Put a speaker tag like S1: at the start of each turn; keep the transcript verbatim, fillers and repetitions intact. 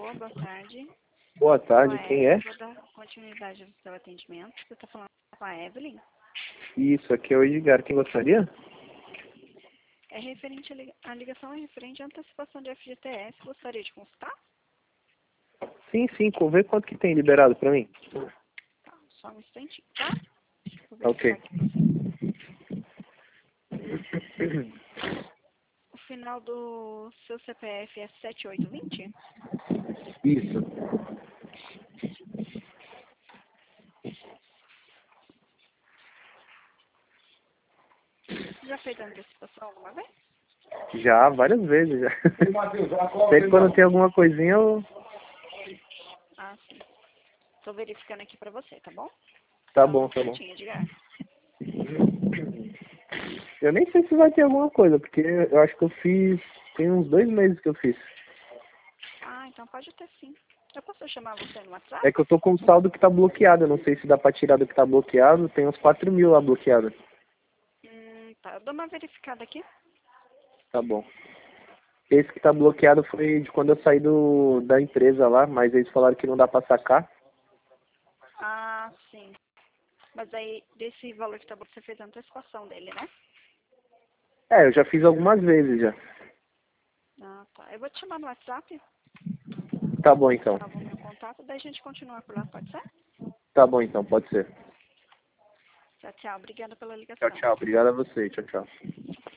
S1: Alô, boa tarde.
S2: Boa tarde,
S1: Olá,
S2: quem é?
S1: eu vou dar continuidade ao seu atendimento. Você está falando com a Evelyn?
S2: Isso, aqui é o Edgar. Quem gostaria?
S1: É referente a, li a ligação é referente à antecipação de F G T S. Gostaria de consultar?
S2: Sim, sim, vê quanto que tem liberado pra mim.
S1: Tá, só um instantinho, tá? Vou
S2: Ok.
S1: verificar aqui pra você. O final do seu C P F é sete oito dois zero?
S2: Isso.
S1: Já fez a antecipação alguma vez?
S2: Já, várias vezes já. Sempre quando tem alguma coisinha eu...
S1: Ah, sim. Estou verificando aqui pra você, tá bom?
S2: Tá
S1: Só um
S2: bom, tá bom.
S1: instantinho, Edgar.
S2: Eu nem sei se vai ter alguma coisa, porque eu acho que eu fiz... Tem uns dois meses que eu fiz.
S1: Ah, então pode ter sim. Eu posso chamar você no WhatsApp?
S2: É que eu tô com um saldo que tá bloqueado, eu não sei se dá pra tirar do que tá bloqueado, tem uns quatro mil lá bloqueado.
S1: Hum, tá. Eu dou uma verificada aqui.
S2: Tá bom. Esse que tá bloqueado foi de quando eu saí do, da empresa lá, mas eles falaram que não dá pra sacar.
S1: Ah, sim. Mas aí, desse valor que tá bom, você fez a antecipação dele, né?
S2: É, eu já fiz algumas vezes já.
S1: Ah, tá. Eu vou te chamar no WhatsApp,
S2: Tá bom então.
S1: salvo o meu contato, daí a gente continua por lá, pode ser?
S2: Tá bom então, pode ser.
S1: Tchau, tchau. Obrigada pela
S2: Tchau,
S1: ligação.
S2: tchau. Obrigado a você. Tchau, tchau.